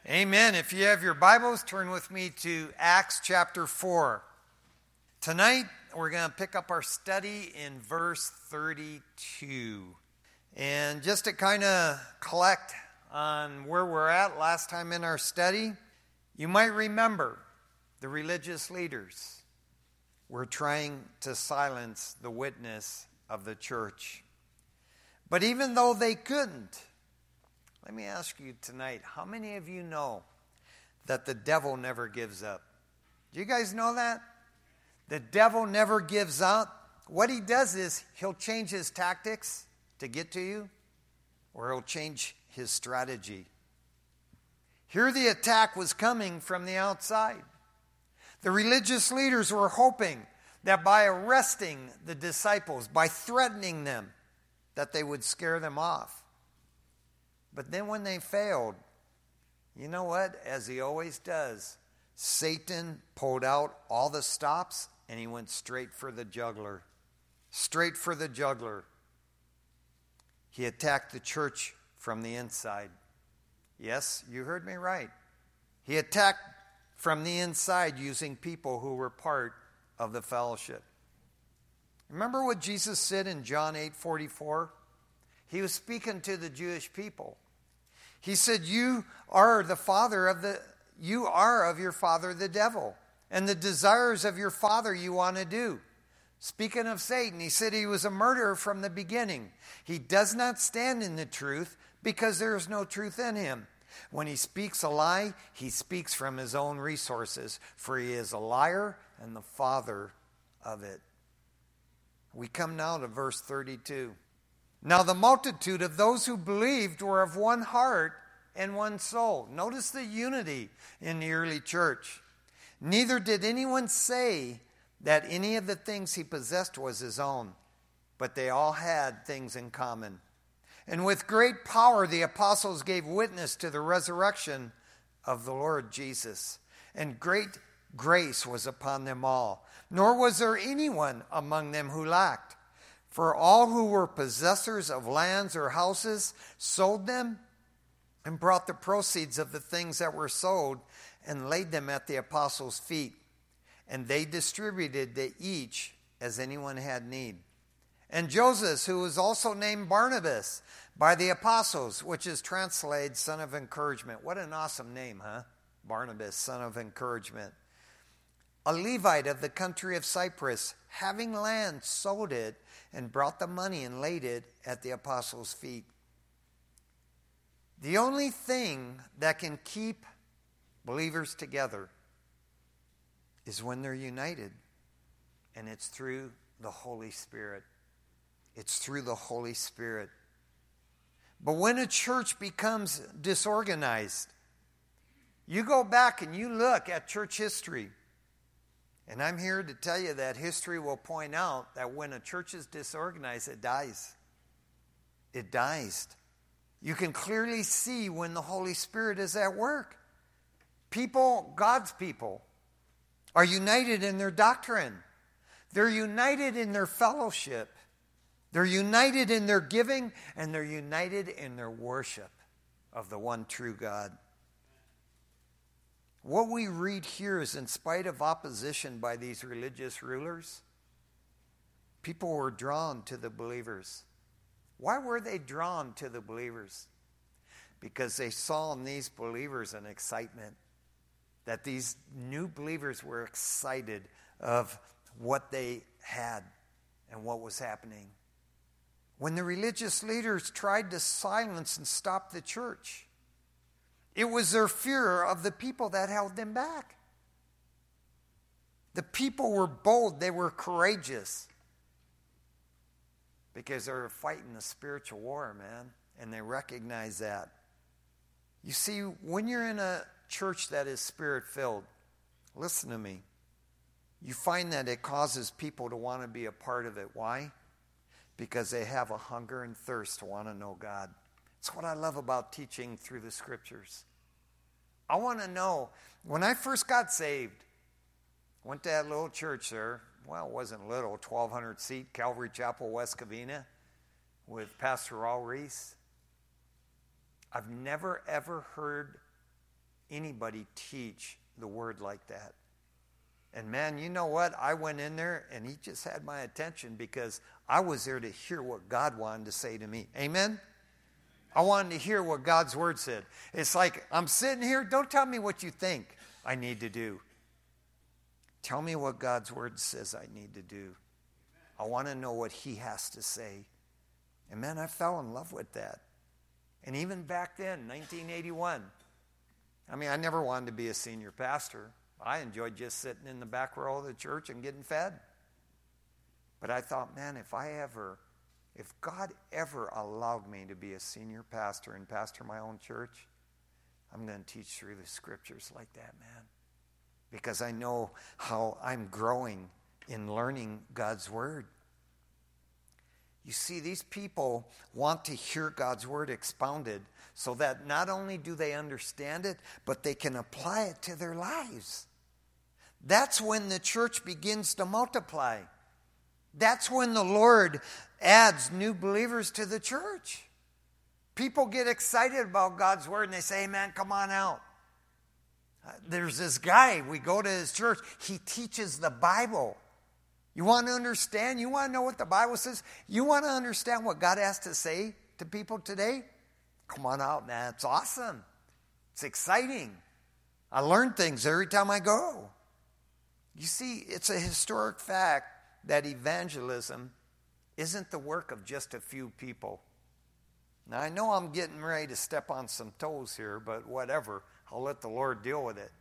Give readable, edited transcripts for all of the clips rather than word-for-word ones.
Amen. If you have your Bibles, turn with me to Acts chapter 4. Tonight, we're going to pick up our study in verse 32. And just to kind of collect on where we're at last time in our study, you might remember the religious leaders were trying to silence the witness of the church. But even though they couldn't, let me ask you tonight, how many of you know that the devil never gives up? Do you guys know that? The devil never gives up. What he does is he'll change his tactics to get to you, or he'll change his strategy. Here the attack was coming from the outside. The religious leaders were hoping that by arresting the disciples, by threatening them, that they would scare them off. But then when they failed, you know what? As he always does, Satan pulled out all the stops and he went straight for the jugular. Straight for the jugular. He attacked the church from the inside. Yes, you heard me right. He attacked from the inside using people who were part of the fellowship. Remember what Jesus said in John 8:44? He was speaking to the Jewish people. He said, you are of your father the devil, and the desires of your father you want to do. Speaking of Satan, he said he was a murderer from the beginning. He does not stand in the truth because there is no truth in him. When he speaks a lie, he speaks from his own resources, for he is a liar and the father of it. We come now to verse 32. Now the multitude of those who believed were of one heart and one soul. Notice the unity in the early church. Neither did anyone say that any of the things he possessed was his own, but they all had things in common. And with great power the apostles gave witness to the resurrection of the Lord Jesus. And great grace was upon them all. Nor was there anyone among them who lacked. For all who were possessors of lands or houses sold them and brought the proceeds of the things that were sold and laid them at the apostles' feet. And they distributed to each as anyone had need. And Joseph, who was also named Barnabas by the apostles, which is translated son of encouragement. What an awesome name, huh? Barnabas, son of encouragement. A Levite of the country of Cyprus, having land, sold it and brought the money and laid it at the apostles' feet. The only thing that can keep believers together is when they're united, and it's through the Holy Spirit. It's through the Holy Spirit. But when a church becomes disorganized, you go back and you look at church history. And I'm here to tell you that history will point out that when a church is disorganized, it dies. It dies. You can clearly see when the Holy Spirit is at work. People, God's people, are united in their doctrine. They're united in their fellowship. They're united in their giving, and they're united in their worship of the one true God. What we read here is, in spite of opposition by these religious rulers, people were drawn to the believers. Why were they drawn to the believers? Because they saw in these believers an excitement, that these new believers were excited of what they had and what was happening. When the religious leaders tried to silence and stop the church, it was their fear of the people that held them back. The people were bold. They were courageous. Because they were fighting a spiritual war, man. And they recognized that. You see, when you're in a church that is spirit-filled, listen to me, you find that it causes people to want to be a part of it. Why? Because they have a hunger and thirst to want to know God. It's what I love about teaching through the Scriptures. I want to know, when I first got saved, went to that little church there, well, it wasn't little, 1,200 seat, Calvary Chapel, West Covina, with Pastor Al Reese. I've never ever heard anybody teach the word like that. And man, you know what? I went in there and he just had my attention because I was there to hear what God wanted to say to me. Amen? I wanted to hear what God's word said. It's like, I'm sitting here, don't tell me what you think I need to do. Tell me what God's word says I need to do. I want to know what he has to say. And man, I fell in love with that. And even back then, 1981, I mean, I never wanted to be a senior pastor. I enjoyed just sitting in the back row of the church and getting fed. But I thought, man, if God ever allowed me to be a senior pastor and pastor my own church, I'm going to teach through the scriptures like that, man. Because I know how I'm growing in learning God's word. You see, these people want to hear God's word expounded so that not only do they understand it, but they can apply it to their lives. That's when the church begins to multiply. That's when the Lord adds new believers to the church. People get excited about God's word and they say, hey man, come on out. There's this guy, we go to his church, he teaches the Bible. You want to understand? You want to know what the Bible says? You want to understand what God has to say to people today? Come on out, man. It's awesome. It's exciting. I learn things every time I go. You see, it's a historic fact that evangelism isn't the work of just a few people. Now, I know I'm getting ready to step on some toes here, but whatever. I'll let the Lord deal with it.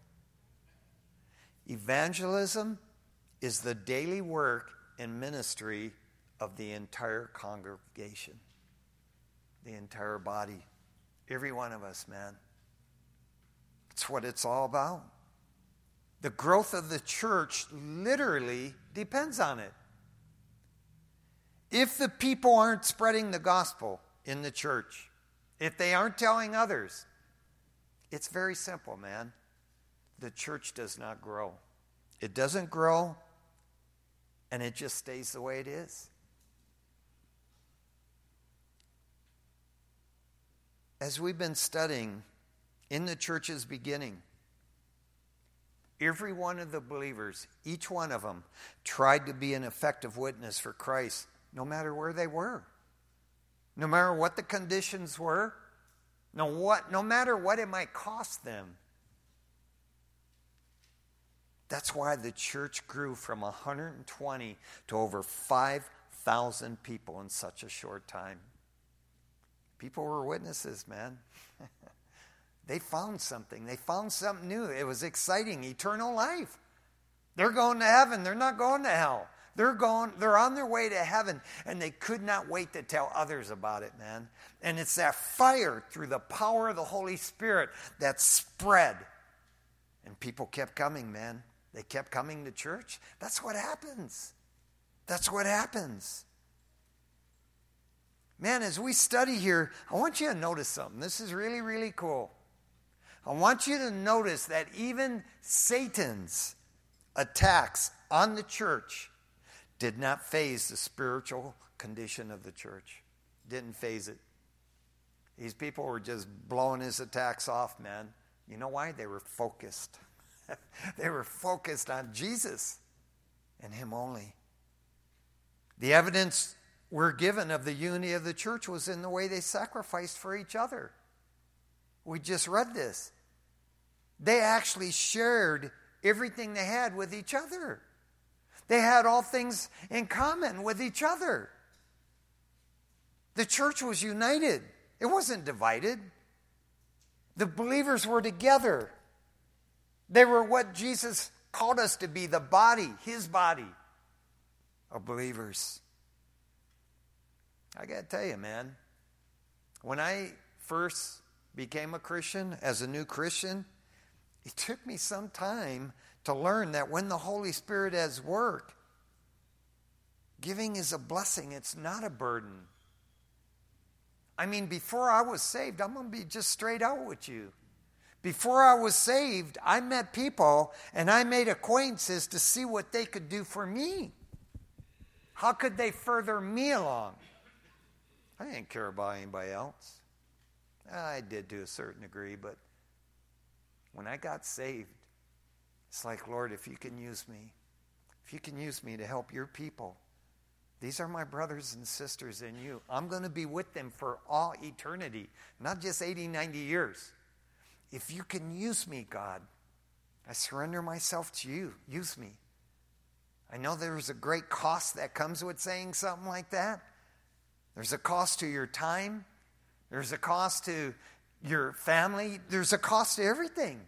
Evangelism is the daily work and ministry of the entire congregation, the entire body, every one of us, man. It's what it's all about. The growth of the church literally depends on it. If the people aren't spreading the gospel in the church, if they aren't telling others, it's very simple, man. The church does not grow. It doesn't grow, and it just stays the way it is. As we've been studying in the church's beginning, every one of the believers, each one of them, tried to be an effective witness for Christ, no matter where they were. No matter what the conditions were, no matter what it might cost them. That's why the church grew from 120 to over 5,000 people in such a short time. People were witnesses, man. They found something. They found something new. It was exciting. Eternal life. They're going to heaven. They're not going to hell. They're on their way to heaven, and they could not wait to tell others about it, man. And it's that fire through the power of the Holy Spirit that spread. And people kept coming, man. They kept coming to church. That's what happens. That's what happens. Man, as we study here, I want you to notice something. This is really, really cool. I want you to notice that even Satan's attacks on the church did not faze the spiritual condition of the church. Didn't faze it. These people were just blowing his attacks off, man. You know why? They were focused. They were focused on Jesus and him only. The evidence we're given of the unity of the church was in the way they sacrificed for each other. We just read this. They actually shared everything they had with each other. They had all things in common with each other. The church was united. It wasn't divided. The believers were together. They were what Jesus called us to be, the body, his body of believers. I got to tell you, man, when I first became a Christian, as a new Christian, it took me some time to learn that when the Holy Spirit has work, giving is a blessing. It's not a burden. I mean, before I was saved, I'm going to be just straight out with you. Before I was saved, I met people and I made acquaintances to see what they could do for me. How could they further me along? I didn't care about anybody else. I did to a certain degree, but when when I got saved, it's like, Lord, if you can use me to help your people, these are my brothers and sisters in you. I'm going to be with them for all eternity, not just 80, 90 years. If you can use me, God, I surrender myself to you. Use me. I know there's a great cost that comes with saying something like that. There's a cost to your time. There's a cost to your family. There's a cost to everything.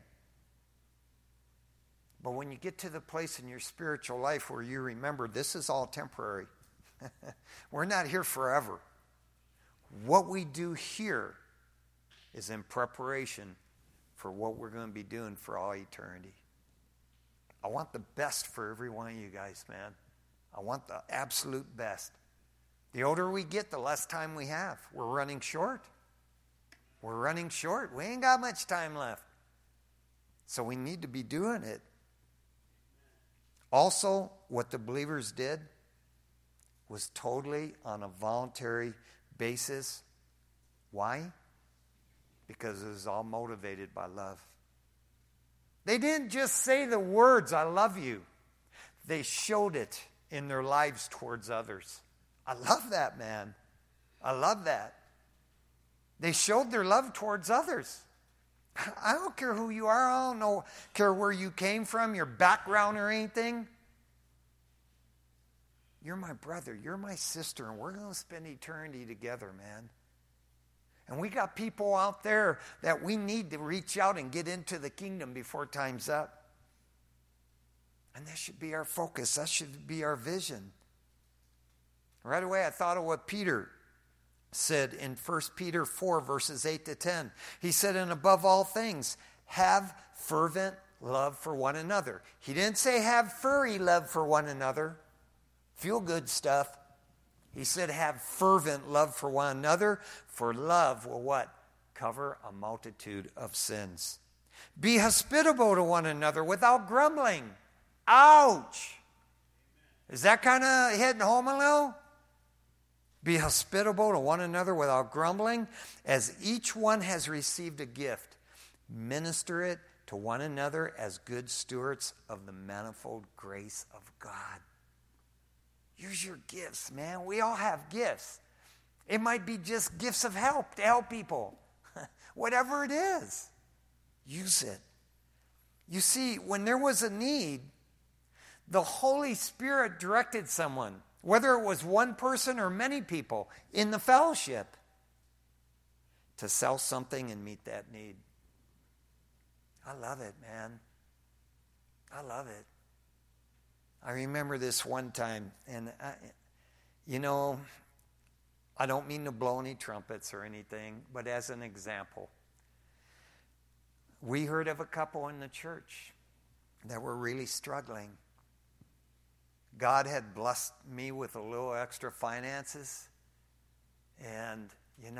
But when you get to the place in your spiritual life where you remember this is all temporary, we're not here forever. What we do here is in preparation for what we're going to be doing for all eternity. I want the best for every one of you guys, man. I want the absolute best. The older we get, the less time we have. We're running short. We're running short. We ain't got much time left. So we need to be doing it. Also, what the believers did was totally on a voluntary basis. Why? Because it was all motivated by love. They didn't just say the words, I love you. They showed it in their lives towards others. I love that, man. I love that. They showed their love towards others. I don't care who you are. I don't care where you came from, your background or anything. You're my brother. You're my sister. And we're going to spend eternity together, man. And we got people out there that we need to reach out and get into the kingdom before time's up. And that should be our focus. That should be our vision. Right away, I thought of what Peter said in 1 Peter 4, verses 8 to 10. He said, and above all things, have fervent love for one another. He didn't say have furry love for one another. Feel good stuff. He said, have fervent love for one another, for love will what? Cover a multitude of sins. Be hospitable to one another without grumbling. Ouch! Is that kind of hitting home a little? Be hospitable to one another without grumbling, as each one has received a gift. Minister it to one another as good stewards of the manifold grace of God. Use your gifts, man. We all have gifts. It might be just gifts of help to help people. Whatever it is, use it. You see, when there was a need, the Holy Spirit directed someone, whether it was one person or many people in the fellowship, to sell something and meet that need. I love it, man. I love it. I remember this one time, and I don't mean to blow any trumpets or anything, but as an example, we heard of a couple in the church that were really struggling. God had blessed me with a little extra finances, and,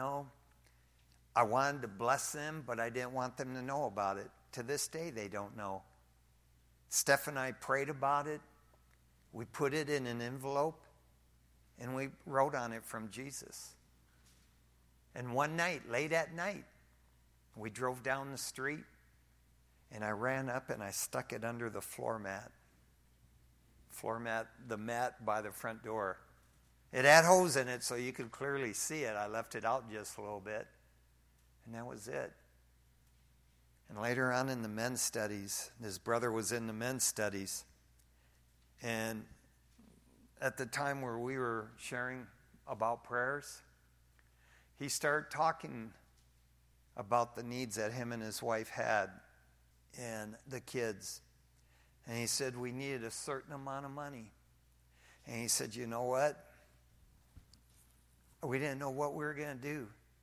I wanted to bless them, but I didn't want them to know about it. To this day, they don't know. Steph and I prayed about it. We put it in an envelope, and we wrote on it from Jesus. And one night, late at night, we drove down the street, and I ran up and I stuck it under the floor mat, the mat by the front door. It had holes in it so you could clearly see it. I left it out just a little bit, and that was it. And later on in the men's studies, his brother was in the men's studies, and at the time where we were sharing about prayers, he started talking about the needs that him and his wife had and the kids. And he said, we needed a certain amount of money. And he said, you know what? We didn't know what we were going to do.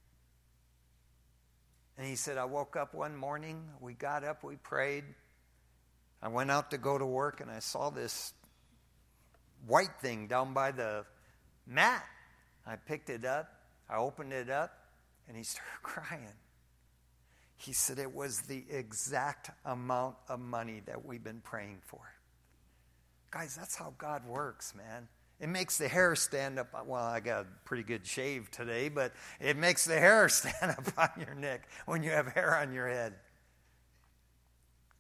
And he said, I woke up one morning, we got up, we prayed. I went out to go to work, and I saw this white thing down by the mat. I picked it up, I opened it up, and he started crying. He said it was the exact amount of money that we've been praying for. Guys, that's how God works, man. It makes the hair stand up. Well, I got a pretty good shave today, but it makes the hair stand up on your neck when you have hair on your head.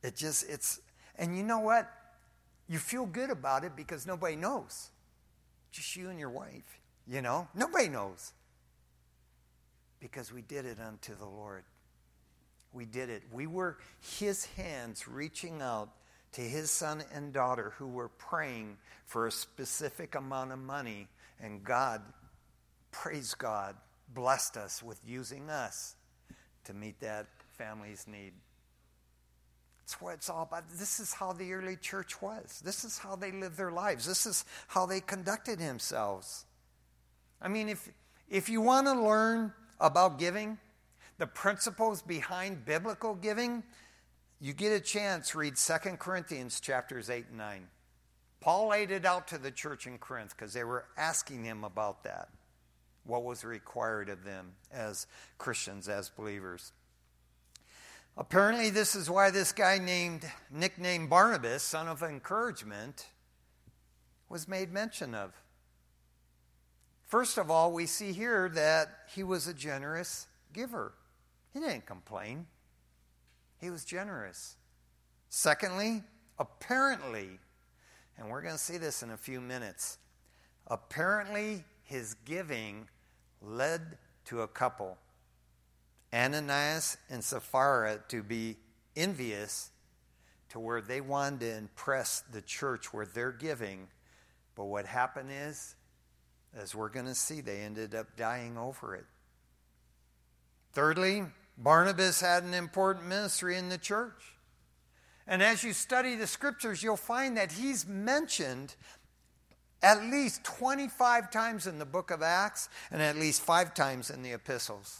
And you know what? You feel good about it because nobody knows. Just you and your wife, Nobody knows. Because we did it unto the Lord. We did it. We were his hands reaching out to his son and daughter who were praying for a specific amount of money. And God, praise God, blessed us with using us to meet that family's need. That's what it's all about. This is how the early church was. This is how they lived their lives. This is how they conducted themselves. I mean, if you want to learn about giving, the principles behind biblical giving, you get a chance, read 2 Corinthians chapters 8 and 9. Paul laid it out to the church in Corinth because they were asking him about that. What was required of them as Christians, as believers. Apparently, this is why this guy nicknamed Barnabas, son of encouragement, was made mention of. First of all, we see here that he was a generous giver. He didn't complain. He was generous. Secondly, apparently, and we're going to see this in a few minutes, apparently his giving led to a couple, Ananias and Sapphira, to be envious to where they wanted to impress the church where they're giving. But what happened is, as we're going to see, they ended up dying over it. Thirdly, Barnabas had an important ministry in the church. And as you study the scriptures, you'll find that he's mentioned at least 25 times in the book of Acts and at least 5 times in the epistles.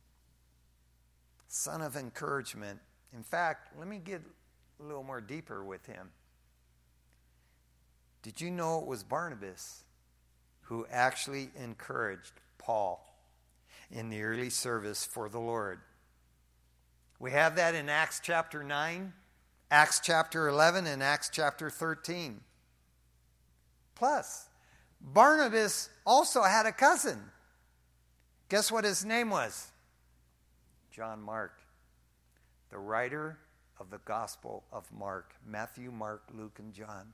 Son of encouragement. In fact, let me get a little more deeper with him. Did you know it was Barnabas who actually encouraged Paul in the early service for the Lord? We have that in Acts chapter 9, Acts chapter 11, and Acts chapter 13. Plus, Barnabas also had a cousin. Guess what his name was? John Mark, the writer of the Gospel of Mark. Matthew, Mark, Luke, and John.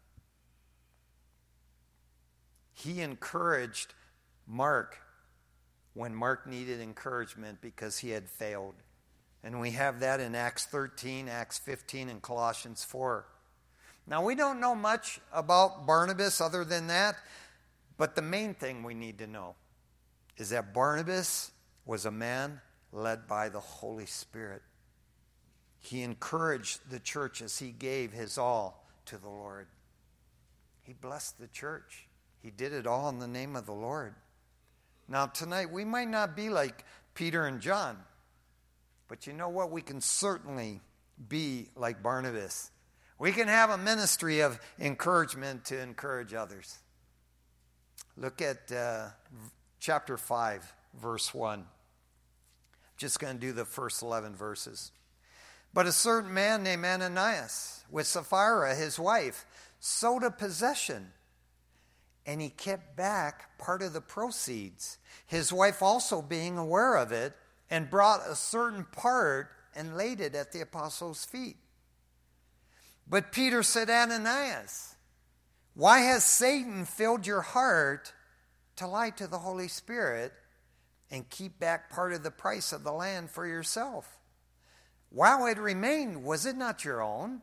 He encouraged Mark when Mark needed encouragement because he had failed. And we have that in Acts 13, Acts 15, and Colossians 4. Now, we don't know much about Barnabas other than that, but the main thing we need to know is that Barnabas was a man led by the Holy Spirit. He encouraged the church as he gave his all to the Lord. He blessed the church. He did it all in the name of the Lord. Now, tonight, we might not be like Peter and John, but you know what? We can certainly be like Barnabas. We can have a ministry of encouragement to encourage others. Look at chapter 5, verse 1. Just going to do the first 11 verses. But a certain man named Ananias, with Sapphira, his wife, sold a possession, and he kept back part of the proceeds, his wife also being aware of it, and brought a certain part and laid it at the apostles' feet. But Peter said, Ananias, why has Satan filled your heart to lie to the Holy Spirit and keep back part of the price of the land for yourself? While it remained, was it not your own?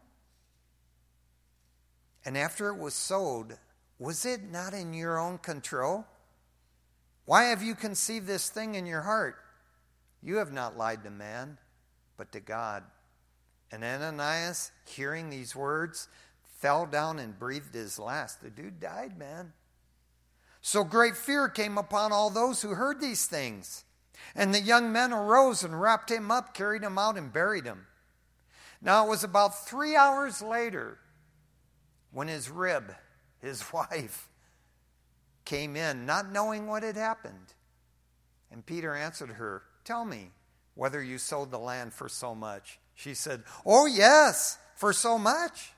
And after it was sold, was it not in your own control? Why have you conceived this thing in your heart? You have not lied to man, but to God. And Ananias, hearing these words, fell down and breathed his last. The dude died, man. So great fear came upon all those who heard these things. And the young men arose and wrapped him up, carried him out, and buried him. Now it was about 3 hours later when his wife, came in, not knowing what had happened. And Peter answered her, tell me whether you sold the land for so much. She said, oh yes, for so much.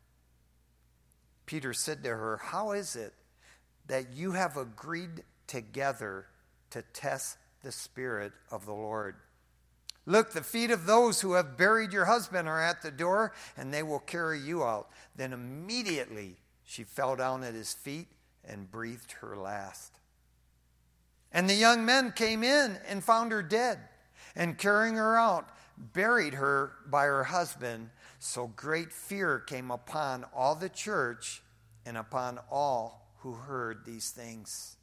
Peter said to her, how is it that you have agreed together to test the Spirit of the Lord? Look, the feet of those who have buried your husband are at the door, and they will carry you out." Then immediately she fell down at his feet and breathed her last. And the young men came in and found her dead, and carrying her out, buried her by her husband. So great fear came upon all the church and upon all who heard these things.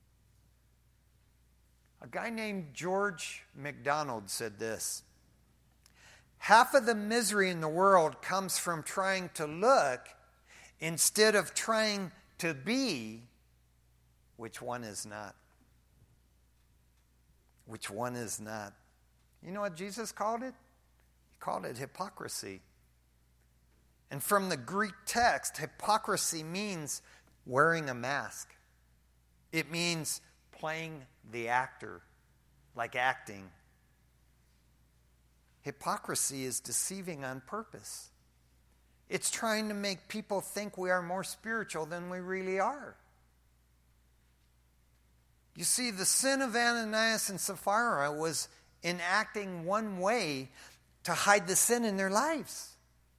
A guy named George MacDonald said this: "Half of the misery in the world comes from trying to look instead of trying to be which one is not." Which one is not? You know what Jesus called it? He called it hypocrisy. And from the Greek text, hypocrisy means wearing a mask. It means playing the actor, like acting. Hypocrisy is deceiving on purpose. It's trying to make people think we are more spiritual than we really are. You see, the sin of Ananias and Sapphira was enacting one way to hide the sin in their lives.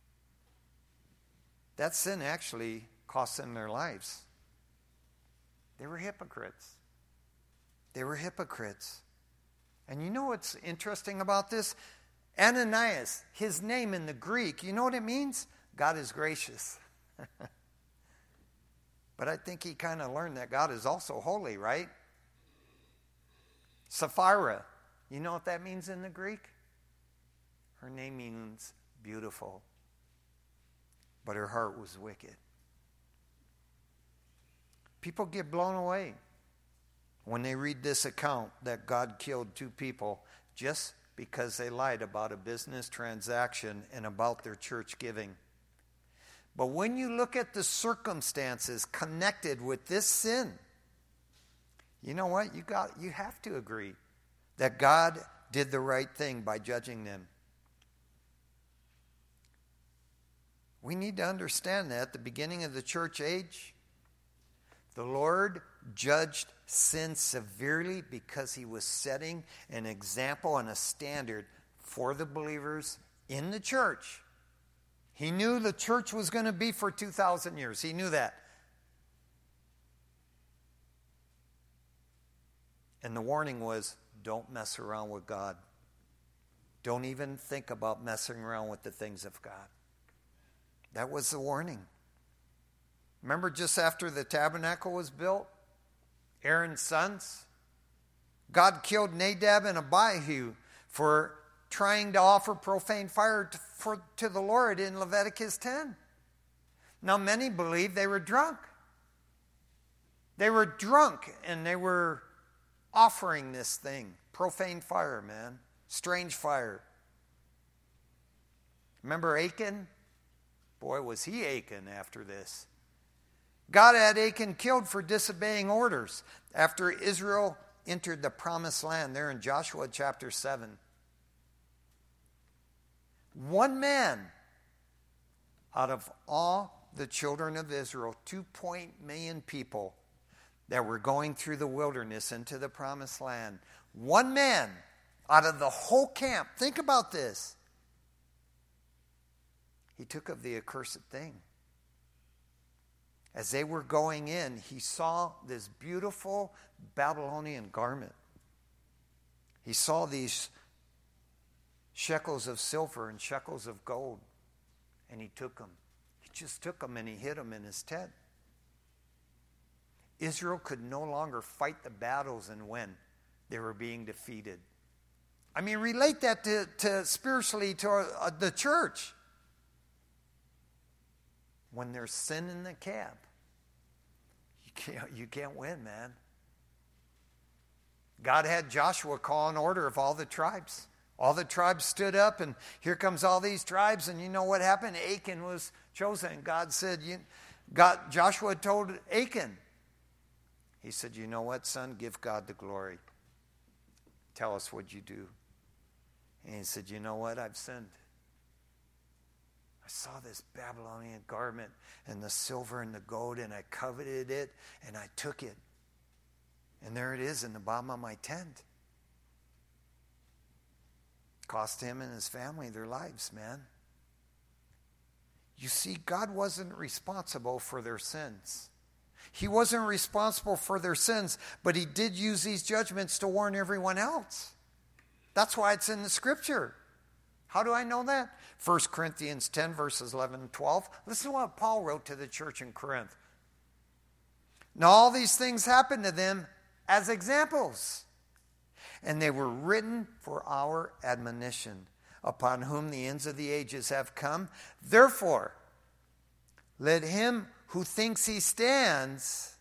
That sin actually cost them their lives. They were hypocrites. They were hypocrites. And you know what's interesting about this? Ananias, his name in the Greek, you know what it means? God is gracious. But I think he kind of learned that God is also holy, right? Sapphira, you know what that means in the Greek? Her name means beautiful, but her heart was wicked. People get blown away when they read this account that God killed 2 people just because they lied about a business transaction and about their church giving. But when you look at the circumstances connected with this sin, you know what? You have to agree that God did the right thing by judging them. We need to understand that at the beginning of the church age, the Lord judged sin severely because he was setting an example and a standard for the believers in the church. He knew the church was going to be for 2,000 years. He knew that. And the warning was, don't mess around with God. Don't even think about messing around with the things of God. That was the warning. Remember just after the tabernacle was built, Aaron's sons, God killed Nadab and Abihu for trying to offer profane fire to the Lord in Leviticus 10. Now many believe they were drunk. They were drunk and they were offering this thing. Profane fire, man. Strange fire. Remember Achan? Boy, was he Achan after this. God had Achan killed for disobeying orders after Israel entered the promised land there in Joshua chapter 7. One man out of all the children of Israel, 2 million people that were going through the wilderness into the promised land. One man out of the whole camp. Think about this. He took of the accursed thing. As they were going in, he saw this beautiful Babylonian garment. He saw these shekels of silver and shekels of gold, and he took them. He just took them and he hid them in his tent. Israel could no longer fight the battles and win. They were being defeated. I mean, relate that to spiritually to the church. When there's sin in the camp, you can't win, man. God had Joshua call an order of all the tribes. All the tribes stood up, and here comes all these tribes, and you know what happened? Achan was chosen. God said, Joshua told Achan, he said, you know what, son? Give God the glory. Tell us what you do. And he said, you know what? I've sinned. I saw this Babylonian garment and the silver and the gold, and I coveted it, and I took it. And there it is in the bottom of my tent. cost him and his family their lives, man. You see, God wasn't responsible for their sins. He wasn't responsible for their sins, but he did use these judgments to warn everyone else. That's why it's in the scripture. How do I know that? 1 Corinthians 10, verses 11 and 12. Listen to what Paul wrote to the church in Corinth. Now all these things happened to them as examples, and they were written for our admonition, upon whom the ends of the ages have come. Therefore, let him who thinks he stands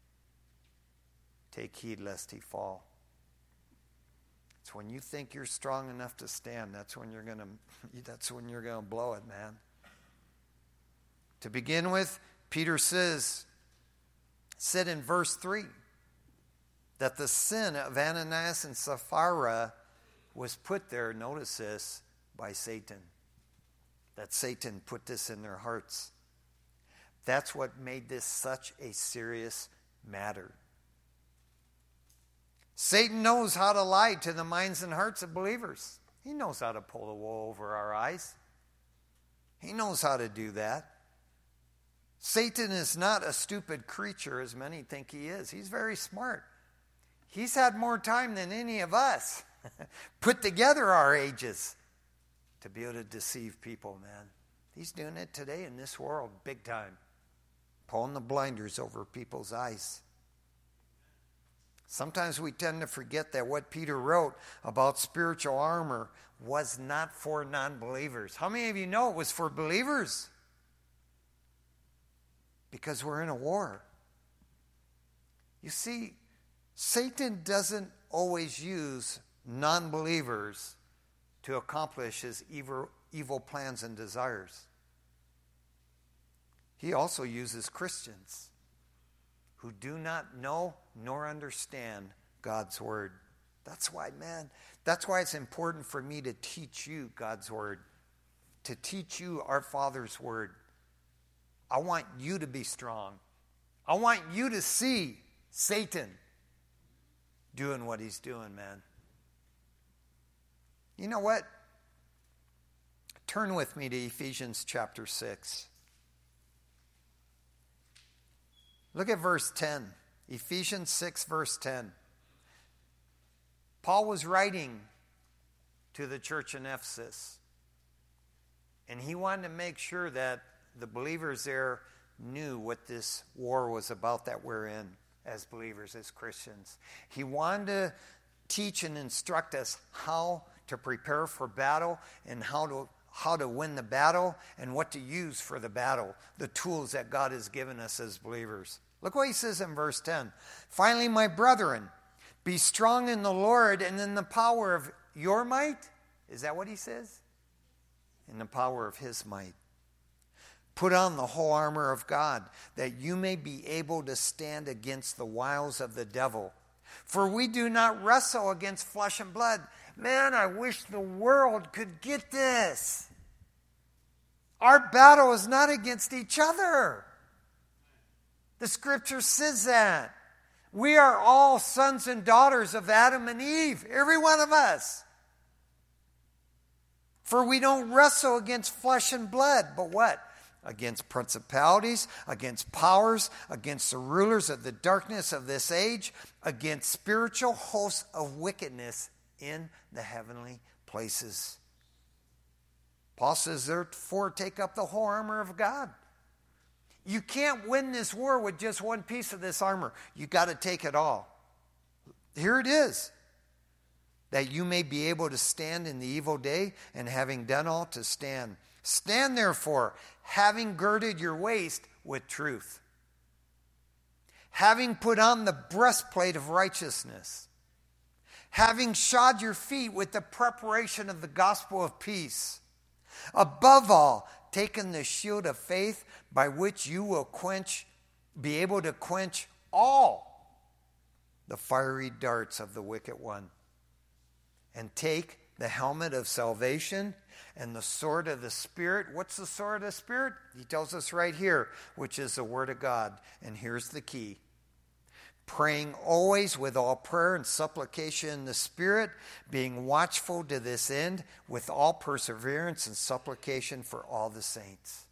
take heed lest he fall. It's when you think you're strong enough to stand, that's when you're going to blow it, man. To begin with, Peter said in verse 3 that the sin of Ananias and Sapphira was put there, notice this, by Satan. That Satan put this in their hearts. That's what made this such a serious matter. Satan knows how to lie to the minds and hearts of believers. He knows how to pull the wool over our eyes. He knows how to do that. Satan is not a stupid creature as many think he is. He's very smart. He's had more time than any of us put together our ages to be able to deceive people, man. He's doing it today in this world, big time. Pulling the blinders over people's eyes. Sometimes we tend to forget that what Peter wrote about spiritual armor was not for non-believers. How many of you know it was for believers? Because we're in a war. You see, Satan doesn't always use non-believers to accomplish his evil plans and desires. He also uses Christians who do not know nor understand God's word. That's why it's important for me to teach you God's word, to teach you our Father's word. I want you to be strong. I want you to see Satan doing what he's doing, man. You know what? Turn with me to Ephesians chapter 6. Look at verse 10. Ephesians 6, verse 10. Paul was writing to the church in Ephesus, and he wanted to make sure that the believers there knew what this war was about that we're in as believers, as Christians. He wanted to teach and instruct us how to prepare for battle and how to win the battle and what to use for the battle, the tools that God has given us as believers. Look what he says in verse 10. Finally, my brethren, be strong in the Lord and in the power of your might. Is that what he says? In the power of his might. Put on the whole armor of God, that you may be able to stand against the wiles of the devil. For we do not wrestle against flesh and blood. Man, I wish the world could get this. Our battle is not against each other. The scripture says that. We are all sons and daughters of Adam and Eve, every one of us. For we don't wrestle against flesh and blood, but what? Against principalities, against powers, against the rulers of the darkness of this age, against spiritual hosts of wickedness in the heavenly places. Paul says, therefore, take up the whole armor of God. You can't win this war with just one piece of this armor. You got to take it all. Here it is. That you may be able to stand in the evil day, and having done all, to stand. Stand therefore, having girded your waist with truth, having put on the breastplate of righteousness, having shod your feet with the preparation of the gospel of peace, above all, taking the shield of faith, by which you will be able to quench all the fiery darts of the wicked one, and take the helmet of salvation and the sword of the Spirit. What's the sword of the Spirit? He tells us right here, which is the Word of God. And here's the key. praying always with all prayer and supplication in the Spirit, being watchful to this end with all perseverance and supplication for all the saints.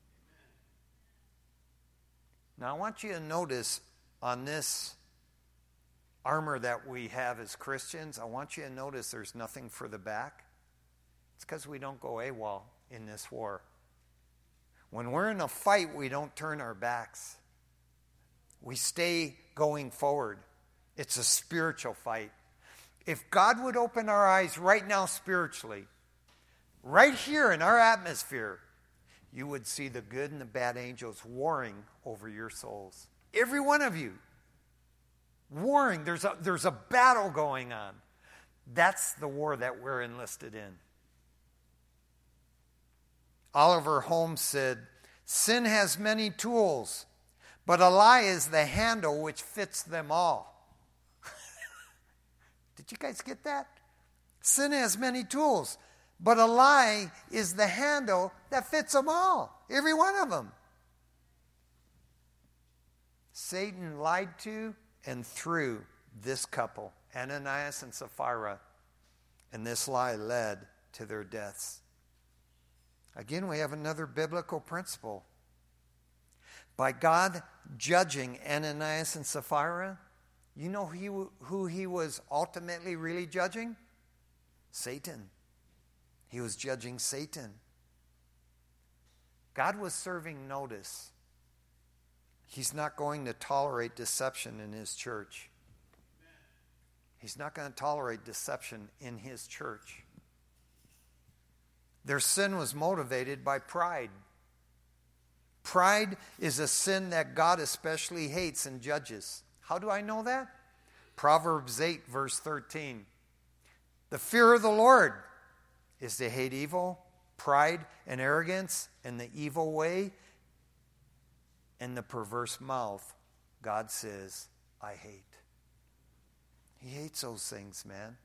Now I want you to notice on this armor that we have as Christians, I want you to notice there's nothing for the back. It's because we don't go AWOL in this war. When we're in a fight, we don't turn our backs. We stay going forward. It's a spiritual fight. If God would open our eyes right now spiritually, right here in our atmosphere, you would see the good and the bad angels warring over your souls. Every one of you. Warring. There's a battle going on. That's the war that we're enlisted in. Oliver Holmes said, "Sin has many tools, but a lie is the handle which fits them all." Did you guys get that? Sin has many tools, but a lie is the handle that fits them all. Every one of them. Satan lied to and through this couple, Ananias and Sapphira, and this lie led to their deaths. Again, we have another biblical principle. By God judging Ananias and Sapphira, you know who he was ultimately really judging? Satan. He was judging Satan. God was serving notice. He's not going to tolerate deception in his church. He's not going to tolerate deception in his church. Their sin was motivated by pride. Pride is a sin that God especially hates and judges. How do I know that? Proverbs 8, verse 13. The fear of the Lord is to hate evil, pride and arrogance, and the evil way, and the perverse mouth, God says, I hate. He hates those things, man.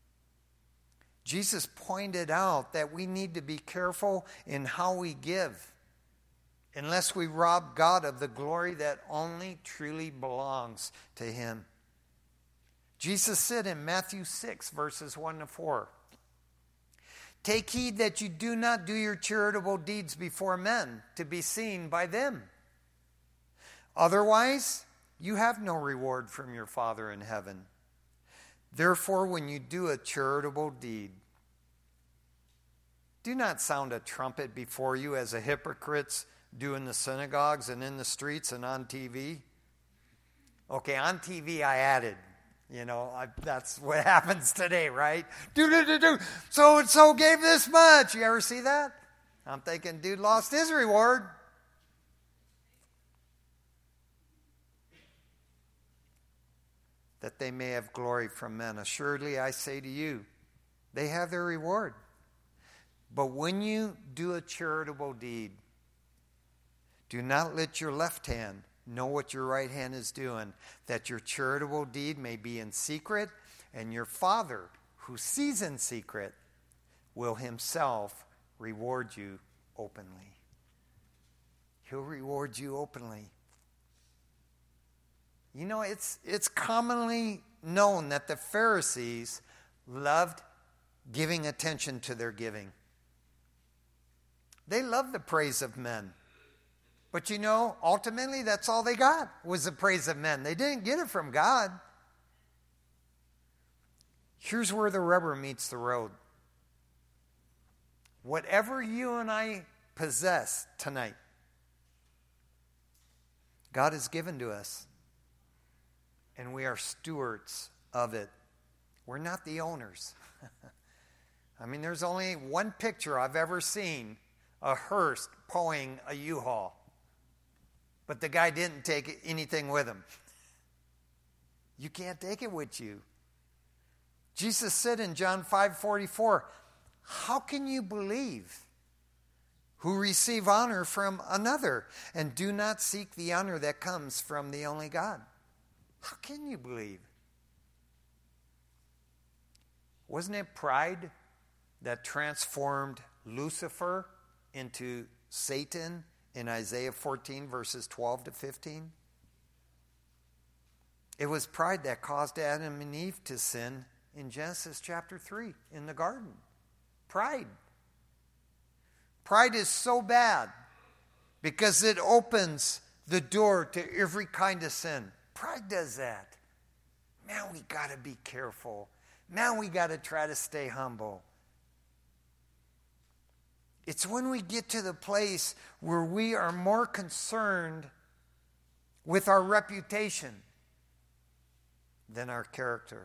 Jesus pointed out that we need to be careful in how we give, unless we rob God of the glory that only truly belongs to him. Jesus said in Matthew 6, verses 1 to 4, "Take heed that you do not do your charitable deeds before men to be seen by them. Otherwise, you have no reward from your Father in heaven. Therefore, when you do a charitable deed, do not sound a trumpet before you as the hypocrites do in the synagogues and in the streets and on TV." Okay, on TV I added. That's what happens today, right? So-and-so gave this much. You ever see that? I'm thinking, dude lost his reward. That they may have glory from men. Assuredly, I say to you, they have their reward. But when you do a charitable deed, do not let your left hand know what your right hand is doing, that your charitable deed may be in secret, and your Father, who sees in secret, will himself reward you openly. He'll reward you openly. It's commonly known that the Pharisees loved giving attention to their giving. They loved the praise of men. But ultimately that's all they got was the praise of men. They didn't get it from God. Here's where the rubber meets the road. Whatever you and I possess tonight, God has given to us. And we are stewards of it. We're not the owners. There's only one picture I've ever seen, a hearse pulling a U-Haul. But the guy didn't take anything with him. You can't take it with you. Jesus said in John 5:44, "How can you believe who receive honor from another and do not seek the honor that comes from the only God?" How can you believe? Wasn't it pride that transformed Lucifer into Satan in Isaiah 14, verses 12 to 15? It was pride that caused Adam and Eve to sin in Genesis chapter 3 in the garden. Pride. Pride is so bad because it opens the door to every kind of sin. Pride does that. Man, we got to be careful. Man, we got to try to stay humble. It's when we get to the place where we are more concerned with our reputation than our character.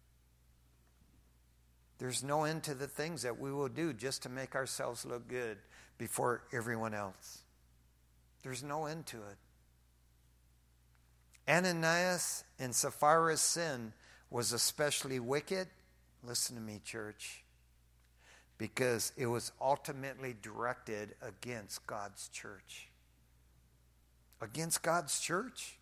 There's no end to the things that we will do just to make ourselves look good before everyone else. There's no end to it. Ananias and Sapphira's sin was especially wicked. Listen to me, church. Because it was ultimately directed against God's church. Against God's church.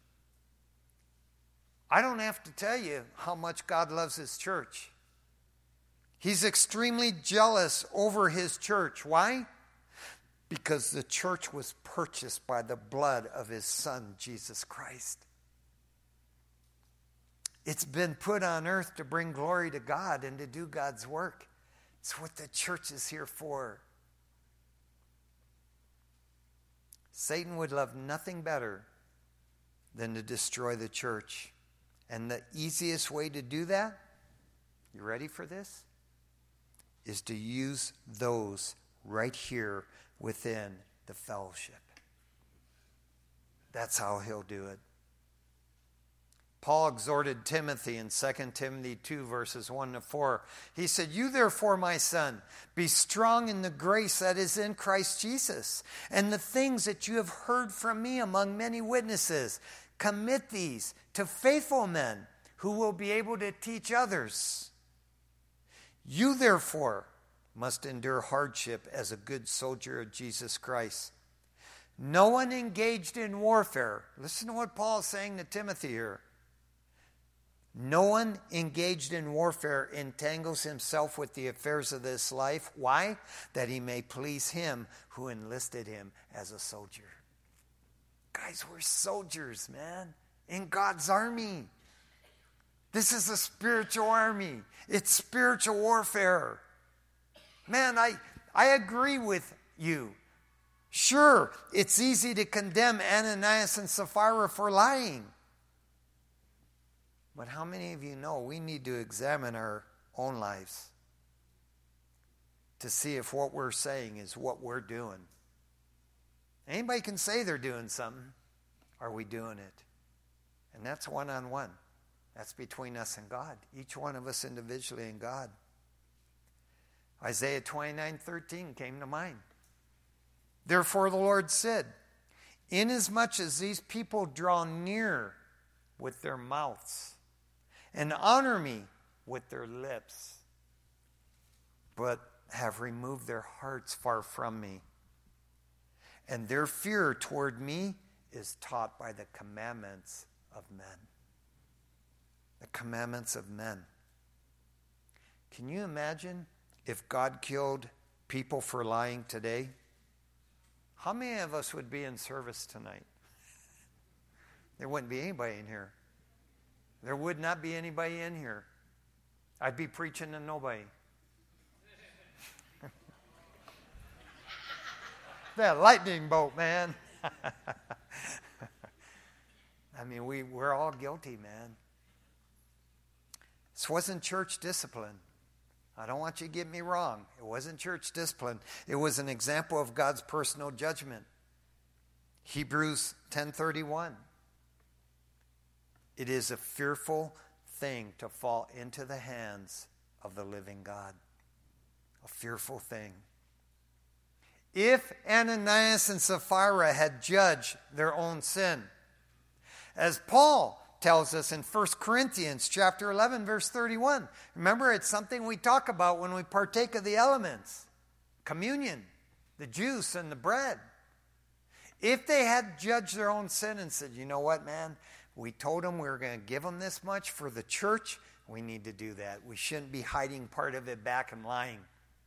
I don't have to tell you how much God loves His church. He's extremely jealous over His church. Why? Because the church was purchased by the blood of His Son, Jesus Christ. It's been put on earth to bring glory to God and to do God's work. It's what the church is here for. Satan would love nothing better than to destroy the church. And the easiest way to do that, you ready for this? Is to use those right here within the fellowship. That's how he'll do it. Paul exhorted Timothy in 2 Timothy 2 verses 1 to 4. He said, "You therefore, my son, be strong in the grace that is in Christ Jesus, and the things that you have heard from me among many witnesses, commit these to faithful men who will be able to teach others. You therefore must endure hardship as a good soldier of Jesus Christ. No one engaged in warfare," listen to what Paul is saying to Timothy here. "No one engaged in warfare entangles himself with the affairs of this life." Why? "That he may please him who enlisted him as a soldier." Guys, we're soldiers, man, in God's army. This is a spiritual army. It's spiritual warfare. Man, I agree with you. Sure, it's easy to condemn Ananias and Sapphira for lying. But how many of you know we need to examine our own lives to see if what we're saying is what we're doing? Anybody can say they're doing something. Are we doing it? And that's one-on-one. That's between us and God. Each one of us individually and God. Isaiah 29:13 came to mind. "Therefore the Lord said, inasmuch as these people draw near with their mouths and honor me with their lips, but have removed their hearts far from me, and their fear toward me is taught by the commandments of men." The commandments of men. Can you imagine if God killed people for lying today? How many of us would be in service tonight? There wouldn't be anybody in here. There would not be anybody in here. I'd be preaching to nobody. That lightning bolt, man. I mean, we're all guilty, man. This wasn't church discipline. I don't want you to get me wrong. It wasn't church discipline. It was an example of God's personal judgment. Hebrews 10:31. "It is a fearful thing to fall into the hands of the living God." A fearful thing. If Ananias and Sapphira had judged their own sin, as Paul tells us in 1 Corinthians chapter 11, verse 31. Remember, it's something we talk about when we partake of the elements. Communion, the juice and the bread. If they had judged their own sin and said, "You know what, man? We told them we were going to give them this much for the church. We need to do that. We shouldn't be hiding part of it back and lying."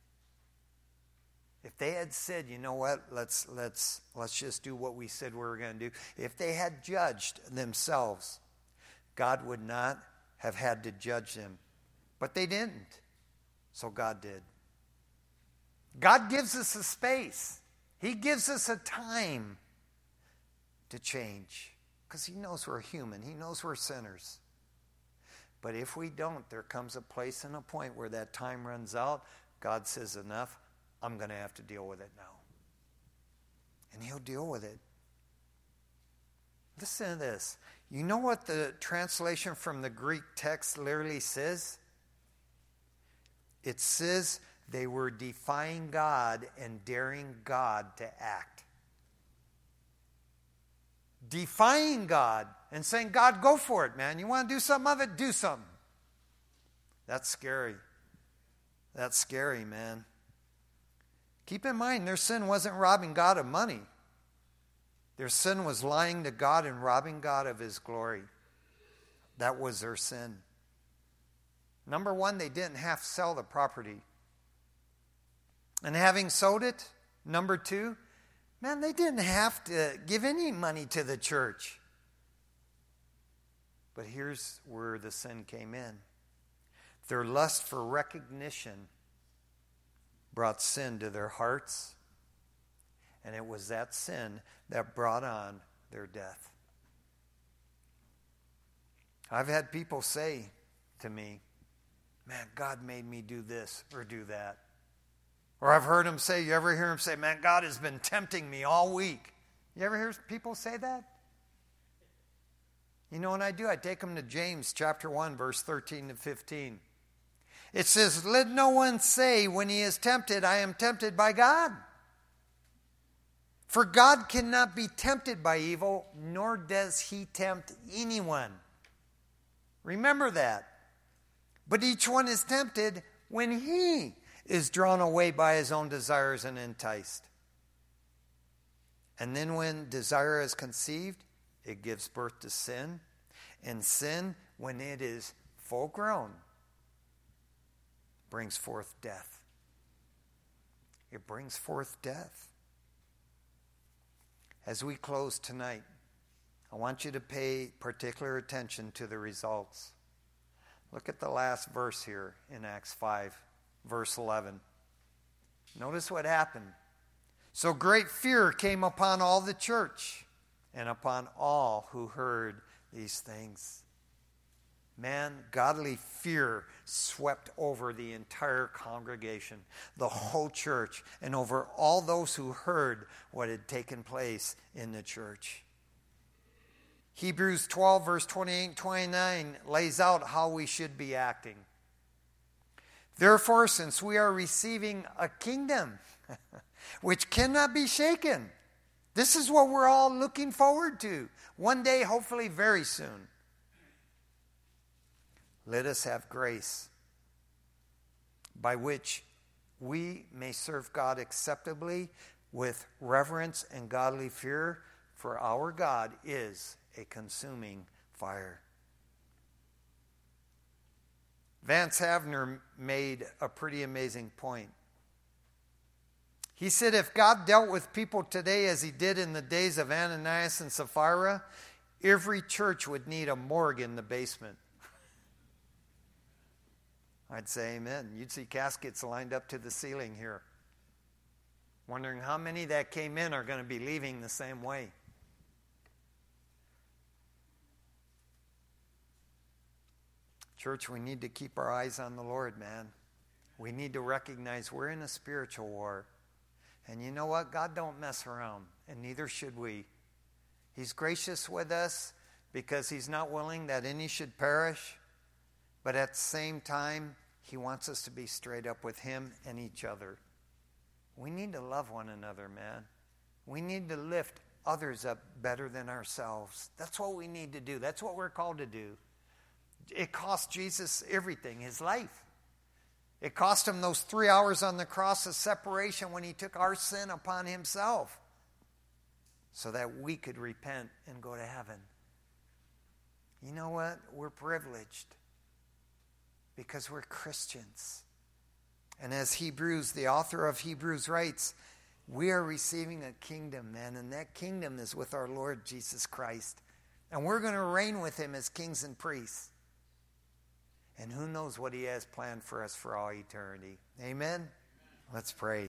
If they had said, "You know what? Let's just do what we said we were going to do." If they had judged themselves, God would not have had to judge them. But they didn't. So God did. God gives us a space. He gives us a time to change. Because He knows we're human. He knows we're sinners. But if we don't, there comes a place and a point where that time runs out. God says, enough. I'm going to have to deal with it now. And He'll deal with it. Listen to this. You know what the translation from the Greek text literally says? It says they were defying God and daring God to act. Defying God and saying, God, go for it, man. You want to do something of it? Do something. That's scary. That's scary, man. Keep in mind, their sin wasn't robbing God of money. Their sin was lying to God and robbing God of His glory. That was their sin. Number one, they didn't have to sell the property. And having sold it, number two, man, they didn't have to give any money to the church. But here's where the sin came in. Their lust for recognition brought sin to their hearts, and it was that sin that brought on their death. I've had people say to me, man, God made me do this or do that. Or I've heard them say, you ever hear them say, man, God has been tempting me all week. You ever hear people say that? You know what I do? I take them to James chapter 1, verse 13 to 15. It says, let no one say when he is tempted, I am tempted by God. For God cannot be tempted by evil, nor does He tempt anyone. Remember that. But each one is tempted when he is drawn away by his own desires and enticed. And then when desire is conceived, it gives birth to sin. And sin, when it is full grown, brings forth death. It brings forth death. As we close tonight, I want you to pay particular attention to the results. Look at the last verse here in Acts 5, verse 11. Notice what happened. So great fear came upon all the church and upon all who heard these things. Man, godly fear swept over the entire congregation, the whole church, and over all those who heard what had taken place in the church. Hebrews 12, verse 28 and 29 lays out how we should be acting. Therefore, since we are receiving a kingdom which cannot be shaken, this is what we're all looking forward to. One day, hopefully very soon. Let us have grace by which we may serve God acceptably with reverence and godly fear, for our God is a consuming fire. Vance Havner made a pretty amazing point. He said if God dealt with people today as He did in the days of Ananias and Sapphira, every church would need a morgue in the basement. I'd say amen. You'd see caskets lined up to the ceiling here. Wondering how many that came in are going to be leaving the same way. Church, we need to keep our eyes on the Lord, man. We need to recognize we're in a spiritual war. And you know what? God don't mess around, and neither should we. He's gracious with us because He's not willing that any should perish. But at the same time, He wants us to be straight up with Him and each other. We need to love one another, man. We need to lift others up better than ourselves. That's what we need to do. That's what we're called to do. It cost Jesus everything, His life. It cost Him those 3 hours on the cross of separation when He took our sin upon Himself so that we could repent and go to heaven. You know what? We're privileged because we're Christians. And as Hebrews, the author of Hebrews writes, we are receiving a kingdom, man, and that kingdom is with our Lord Jesus Christ. And we're going to reign with him as kings and priests. And who knows what he has planned for us for all eternity. Amen? Let's pray.